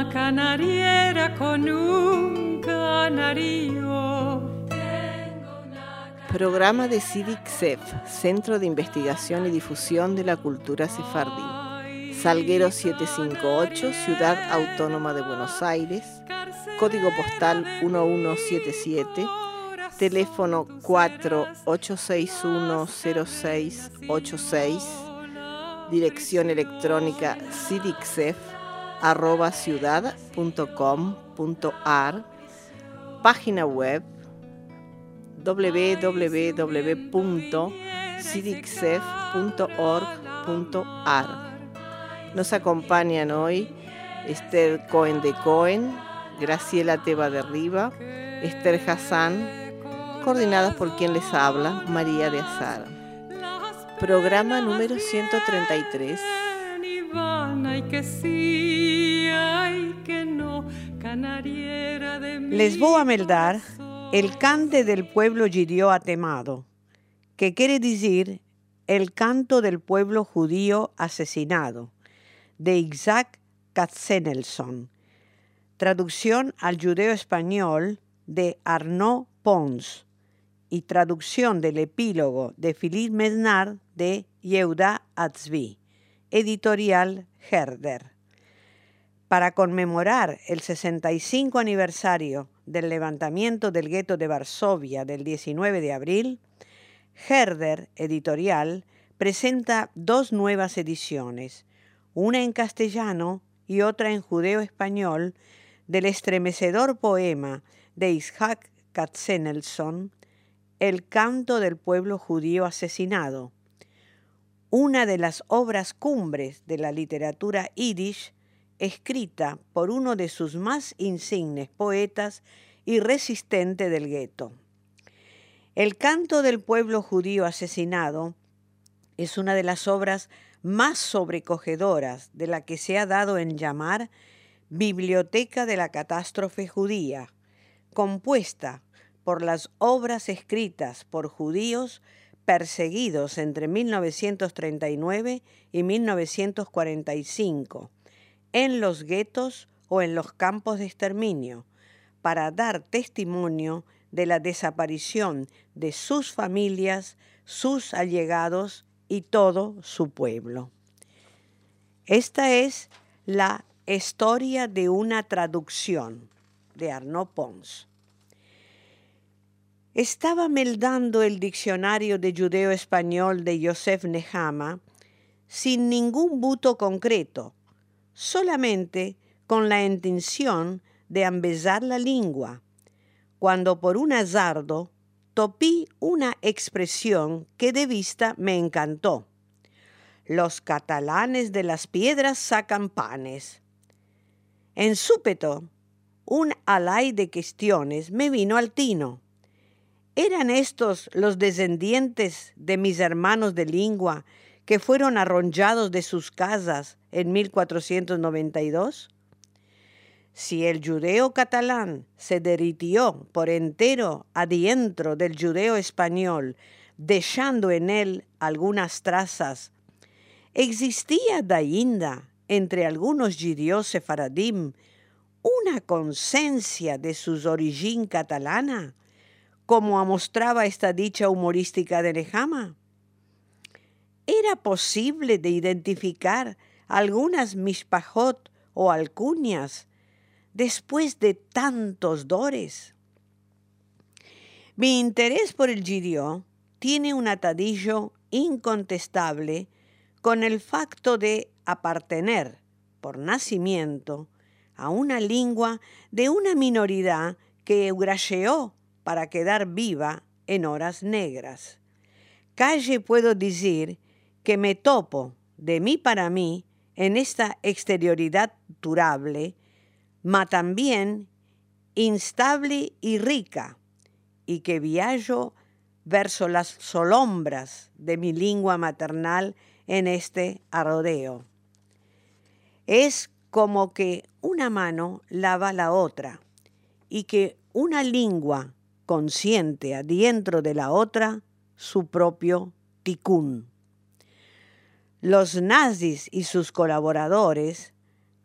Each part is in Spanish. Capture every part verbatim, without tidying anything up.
una canariera con un canario. Programa de CIDIC-SEF, Centro de Investigación y Difusión de la Cultura Sefardí. Salguero setecientos cincuenta y ocho, Ciudad Autónoma de Buenos Aires. Código postal uno uno siete siete. Teléfono cuatro ocho seis uno cero seis ocho seis. Dirección electrónica cidicsef arroba ciudad punto com punto ar. Página web doble u doble u doble u punto cidicsef punto org punto ar. Nos acompañan hoy Esther Cohen de Cohen, Graciela Teba de Riva, Esther Hassan, coordinadas por quien les habla, María de Azar. Programa número ciento treinta y tres. Les voy a meldar el cante del pueblo judío atemado, que quiere decir el canto del pueblo judío asesinado, de Isaac Katzenelson. Traducción al judeo español de Arnaud Pons y traducción del epílogo de Philippe Mesnard de Yehuda Atzvi, editorial Herder. Para conmemorar el sesenta y cinco aniversario del levantamiento del gueto de Varsovia del diecinueve de abril, Herder Editorial presenta dos nuevas ediciones, una en castellano y otra en judeo-español, del estremecedor poema de Isaac Katzenelson, El canto del pueblo judío asesinado, una de las obras cumbres de la literatura yiddish, escrita por uno de sus más insignes poetas y resistente del gueto. El canto del pueblo judío asesinado es una de las obras más sobrecogedoras de la que se ha dado en llamar Biblioteca de la Catástrofe Judía, compuesta por las obras escritas por judíos perseguidos entre mil novecientos treinta y nueve y mil novecientos cuarenta y cinco, en los guetos o en los campos de exterminio, para dar testimonio de la desaparición de sus familias, sus allegados y todo su pueblo. Esta es la historia de una traducción de Arnaud Pons. Estaba meldando el diccionario de judeo-español de Yosef Nehama sin ningún buto concreto, solamente con la intención de ambezar la lengua, cuando por un azardo topí una expresión que de vista me encantó. Los catalanes de las piedras sacan panes. En súpeto, un alay de cuestiones me vino al tino. ¿Eran estos los descendientes de mis hermanos de lengua que fueron arronchados de sus casas en mil cuatrocientos noventa y dos? Si el judeo catalán se derritió por entero adientro del judeo español, dejando en él algunas trazas, ¿existía dainda entre algunos judíos sefaradim una conciencia de su origen catalana, como amostraba esta dicha humorística de Nehama? ¿Era posible de identificar algunas mishpajot o alcunias después de tantos dores? Mi interés por el judío tiene un atadillo incontestable con el facto de apartener por nacimiento a una lengua de una minoridad que eugrajeó para quedar viva en horas negras. Calle puedo decir que me topo de mí para mí en esta exterioridad durable, ma también instable y rica, y que viajo verso las solombras de mi lengua maternal en este arrodeo. Es como que una mano lava la otra, y que una lengua consciente adentro de la otra su propio ticún. Los nazis y sus colaboradores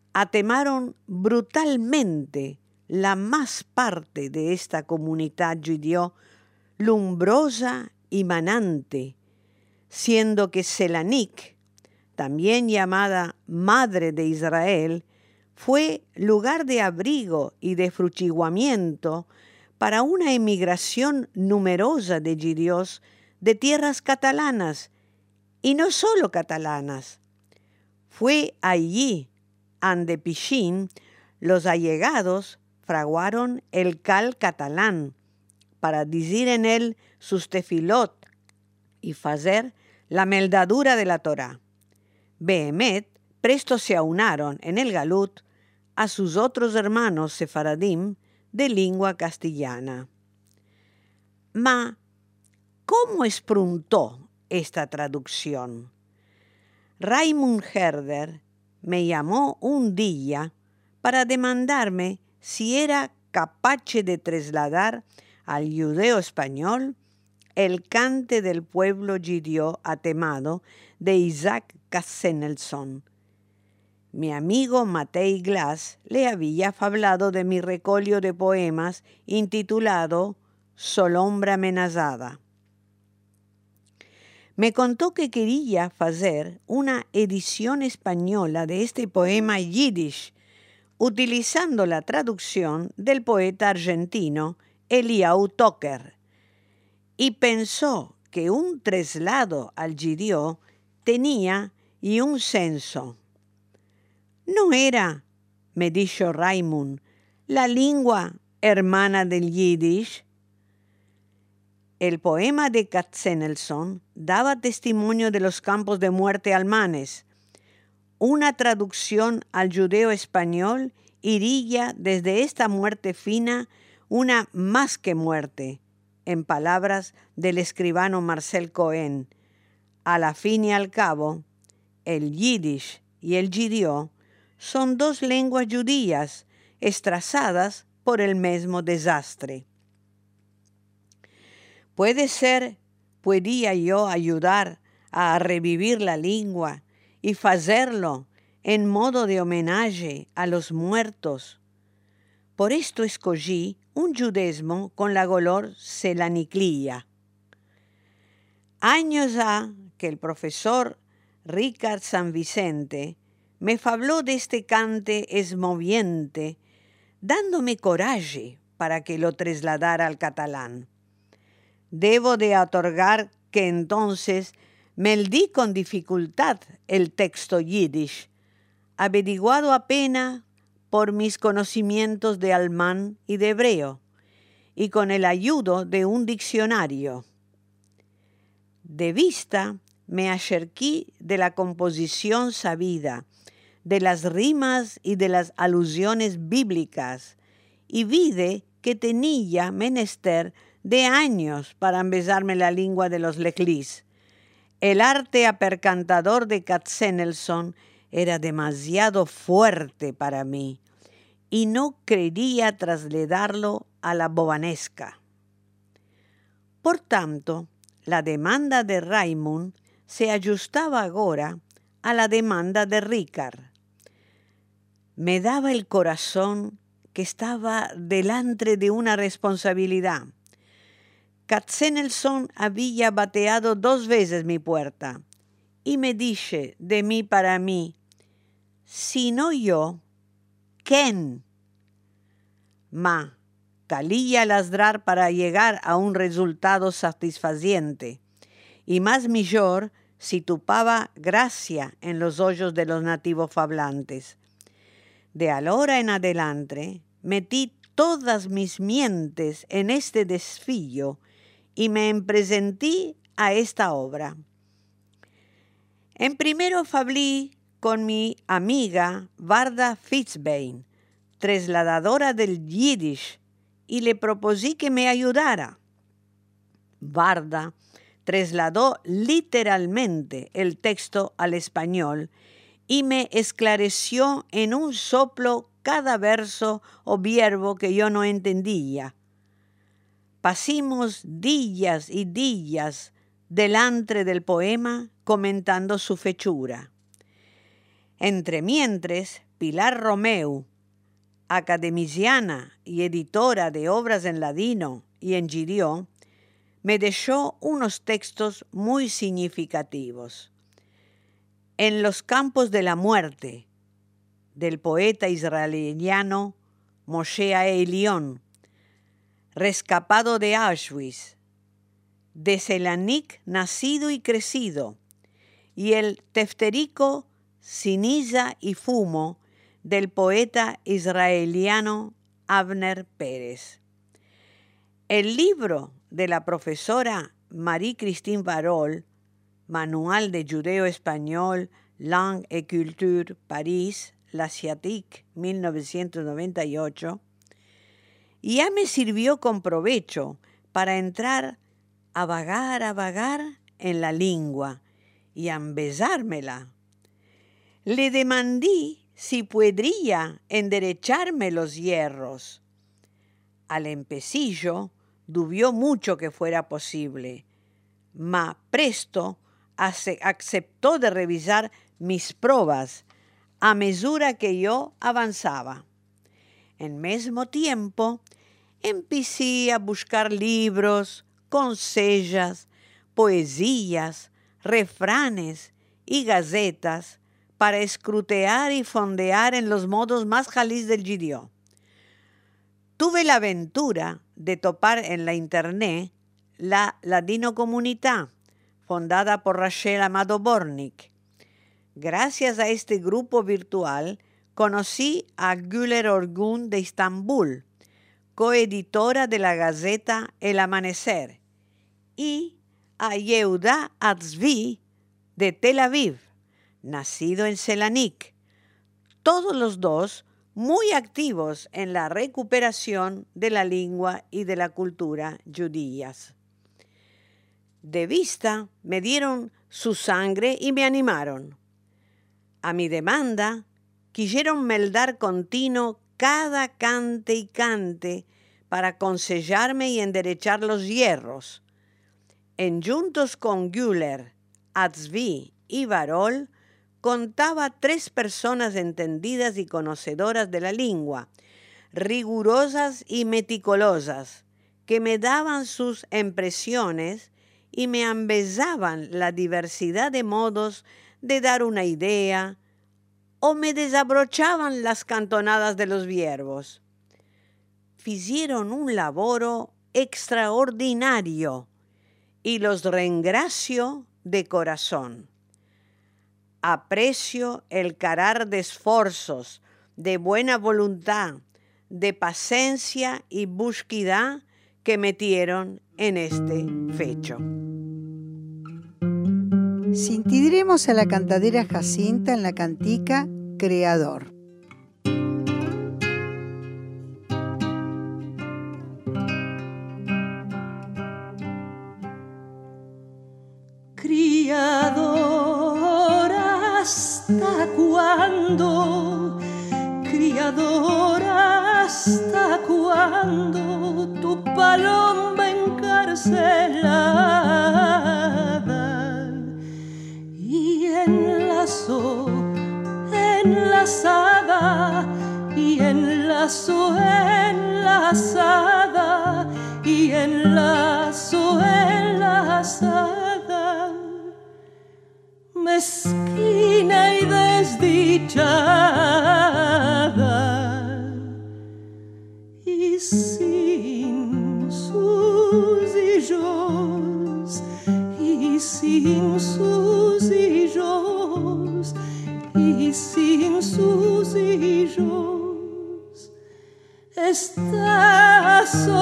atemaron brutalmente la más parte de esta comunidad judía lumbrosa y manante, siendo que Selanik, también llamada Madre de Israel, fue lugar de abrigo y de fructiguamiento para una emigración numerosa de judíos de tierras catalanas, y no solo catalanas. Fue allí ande Pichín los allegados fraguaron el cal catalán para decir en él sus tefilot y fazer la meldadura de la Torá. Behemet presto se aunaron en el galut a sus otros hermanos sefaradim de lengua castellana. Ma, ¿cómo espruntó esta traducción? Raimund Herder me llamó un día para demandarme si era capaz de trasladar al judeo español el cante del pueblo judío atemado de Isaac Katzenelson. Mi amigo Matei Glass le había hablado de mi recolio de poemas intitulado Solombra amenazada. Me contó que quería hacer una edición española de este poema yiddish, utilizando la traducción del poeta argentino Eliau Toker, y pensó que un traslado al judío tenía y un senso. ¿No era, me dijo Raimund, la lengua hermana del yiddish? El poema de Katzenelson daba testimonio de los campos de muerte alemanes. Una traducción al judeo español iría desde esta muerte fina una más que muerte, en palabras del escribano Marcel Cohen. A la fin y al cabo, el yiddish y el judío son dos lenguas judías estrazadas por el mismo desastre. Puede ser, podía yo ayudar a revivir la lengua y hacerlo en modo de homenaje a los muertos. Por esto escogí un judaísmo con la color selaniclía. Años ha que el profesor Ricard San Vicente me habló de este cante esmoviente, dándome coraje para que lo trasladara al catalán. Debo de otorgar que entonces me di con dificultad el texto yiddish, averiguado apenas por mis conocimientos de alemán y de hebreo, y con el ayudo de un diccionario. De vista me acerqué de la composición sabida, de las rimas y de las alusiones bíblicas, y vide que tenía menester de años para empezarme la lengua de los leclis. El arte apercantador de Katzenelson era demasiado fuerte para mí y no quería trasladarlo a la bobanesca. Por tanto, la demanda de Raimund se ajustaba ahora a la demanda de Ricard. Me daba el corazón que estaba delante de una responsabilidad. Katzenelson había bateado dos veces mi puerta y me dije de mí para mí, si no yo, ¿quién? Ma, calía ladrar para llegar a un resultado satisfaciente, y más mejor si tupaba gracia en los ojos de los nativos hablantes. De ahora en adelante metí todas mis mientes en este desfío y me presenté a esta obra. En primero hablé con mi amiga Varda Fitzbane, trasladadora del yiddish, y le propusí que me ayudara. Varda trasladó literalmente el texto al español y me esclareció en un soplo cada verso o verbo que yo no entendía. Pasimos días y días delante del poema comentando su fechura. Entre mientras Pilar Romeu, academiciana y editora de obras en ladino y en judío, me dejó unos textos muy significativos. En los campos de la muerte, del poeta israeliano Moshe Elión, rescapado de Auschwitz, de Selanik nacido y crecido, y el teftérico Ceniza y fumo del poeta israeliano Avner Pérez. El libro de la profesora Marie-Christine Barol, Manual de Judeo-Español, Langue et Culture, París, l'Asiatique, mil novecientos noventa y ocho, ya me sirvió con provecho para entrar a vagar, a vagar en la lengua y a embesármela. Le demandé si podría enderecharme los hierros. Al empecillo dubió mucho que fuera posible, mas presto aceptó de revisar mis pruebas a mesura que yo avanzaba. En mismo tiempo, empecé a buscar libros, consejos, poesías, refranes y gacetas para escrutear y fondear en los modos más jalís del judío. Tuve la aventura de topar en la internet la Ladino Comunità, fundada por Rachel Amado Bornik. Gracias a este grupo virtual, conocí a Güler Orgun de Estambul, coeditora de la Gaceta El Amanecer, y a Yehuda Atzvi de Tel Aviv, nacido en Selanik, todos los dos muy activos en la recuperación de la lengua y de la cultura judías. De vista me dieron su sangre y me animaron. A mi demanda, quisieron meldar continuo cada cante y cante para aconsejarme y enderechar los hierros. En juntos con Güler, Atzvi y Barol, contaba tres personas entendidas y conocedoras de la lengua, rigurosas y meticulosas, que me daban sus impresiones y me embesaban la diversidad de modos de dar una idea, o me desabrochaban las cantonadas de los verbos. Hicieron un laboro extraordinario y los reingracio de corazón. Aprecio el carar de esfuerzos, de buena voluntad, de paciencia y búsqueda que metieron en este fecho. Sintidiremos a la cantadera Jacinta en la cantica Creador. Criador, ¿hasta cuándo? Criador, ¿hasta cuándo tu paloma encarcelada? Y enlazó, enlazada, y enlazó, enlazada, y enlazó, enlazada, mezquina y desdichada, y sin sus hijos, y sin sus hijos, y sin sus hijos, está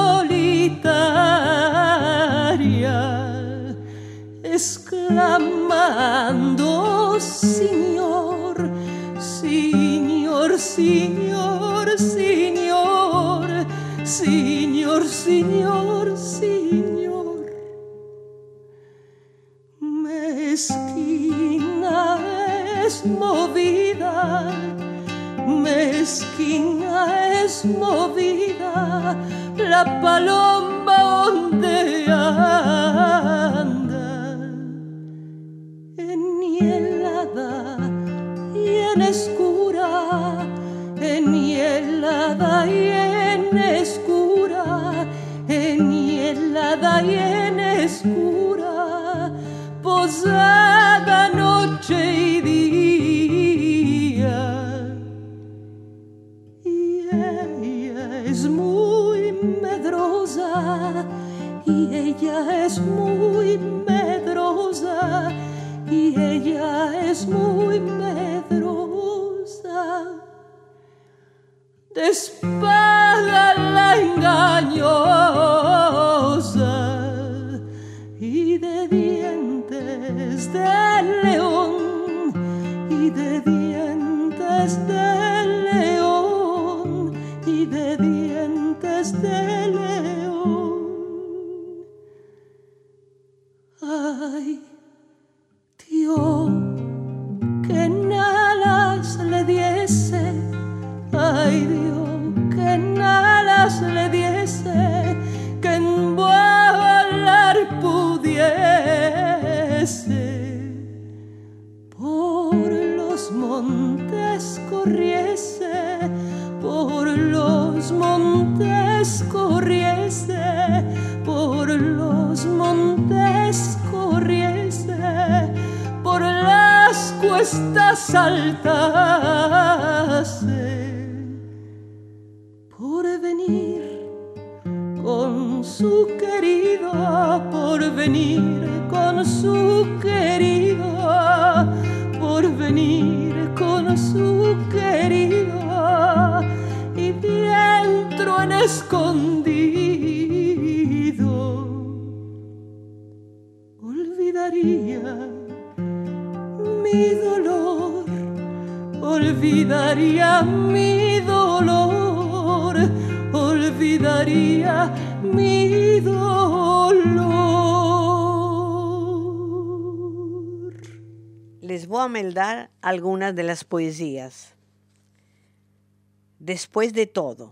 solitaria, exclamando: Señor, Señor, Señor, Señor, Señor, Señor, Señor. Mezquina es movida, mezquina es movida, la paloma onde anda, en helada y en escura, posada noche y día. Y ella es muy medrosa, y ella es muy medrosa, y ella es muy medrosa. De espada la engañosa y de dientes de león, y de dientes de león, y de dientes de león. Ay, Dios, que alas le diese, ay Dios, que alas le diese, que en volar pudiese, por los montes corriese, por los montes corriese, por los montes corriese, por las cuestas saltase, por venir con su querido, por venir con su querido, por venir con su querido, y dentro en escondido olvidaría mi dolor, olvidaría mi dolor, olvidaría mi dolor. Les voy a meldar algunas de las poesías. Después de todo,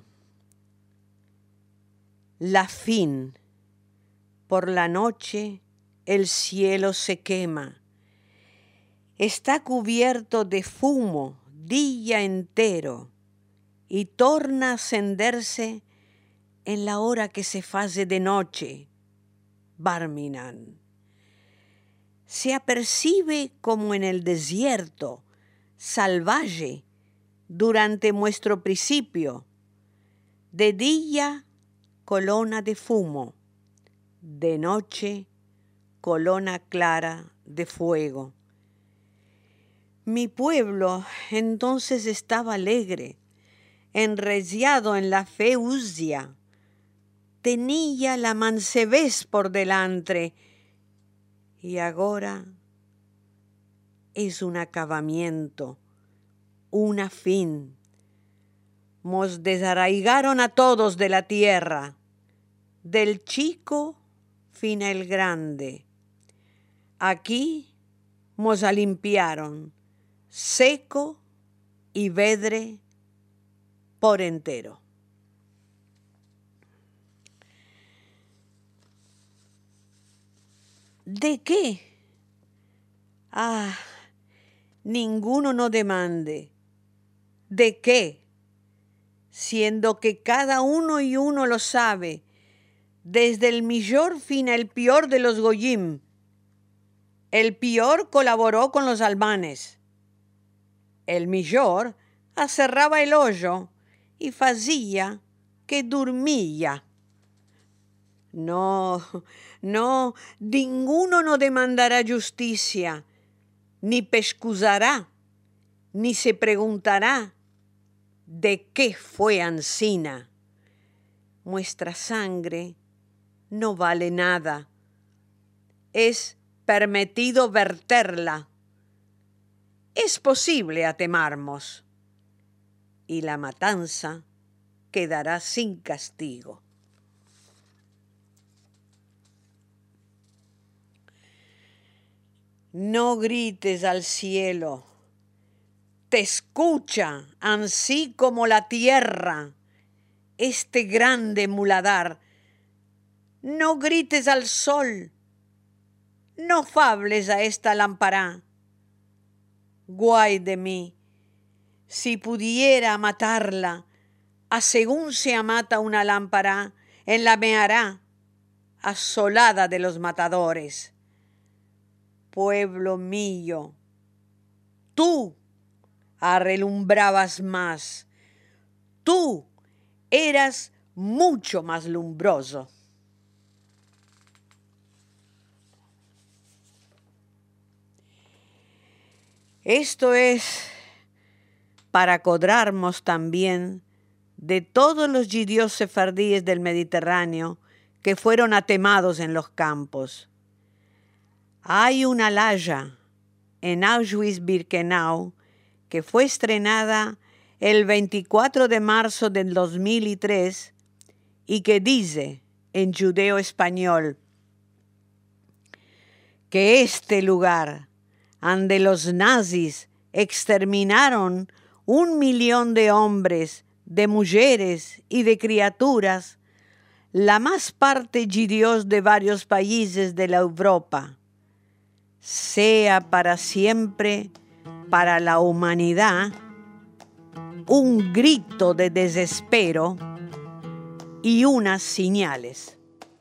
la fin, por la noche el cielo se quema, está cubierto de fumo día entero y torna a encenderse en la hora que se faze de noche. Barminan. Se apercibe como en el desierto, salvaje, durante nuestro principio. De día, colona de fumo, de noche, colona clara de fuego. Mi pueblo entonces estaba alegre, enreciado en la fe usia. Tenía la mancebés por delante, y ahora es un acabamiento, una fin. Mos desarraigaron a todos de la tierra, del chico fin el grande. Aquí mos limpiaron, seco y vedre por entero. ¿De qué? Ah, ninguno no demande. ¿De qué? Siendo que cada uno y uno lo sabe, desde el millor fin el peor de los goyim. El peor colaboró con los albanes. El millor acerraba el hoyo y fazía que dormía. No, no, ninguno no demandará justicia, ni pescusará, ni se preguntará de qué fue ansina. Nuestra sangre no vale nada. Es permitido verterla. Es posible atemarmos. Y la matanza quedará sin castigo. No grites al cielo, te escucha, ansí como la tierra, este grande muladar. No grites al sol, no fables a esta lámpara. Guay de mí, si pudiera matarla, a según se amata una lámpara, en la meará, asolada de los matadores. pueblo mío, tú arrelumbrabas más, tú eras mucho más lumbroso. Esto es para acordarnos también de todos los judíos sefardíes del Mediterráneo que fueron atemados en los campos. Hay una laya en Auschwitz-Birkenau que fue estrenada el veinticuatro de marzo del dos mil tres y que dice en judeo español que este lugar donde los nazis exterminaron un millón de hombres, de mujeres y de criaturas, la más parte judíos de varios países de la Europa, sea para siempre, para la humanidad, un grito de desespero y unas señales.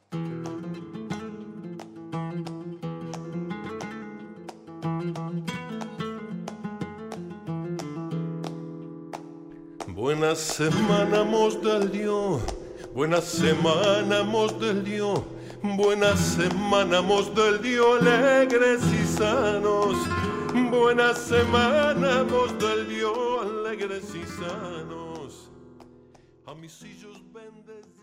Buena semana, mos del Dio, buena semana, mos del Dio, buena semana, mos del Dio, alegres y sanos. Buena semana, mos del Dio, alegres y sanos. A mis hijos bendecidos.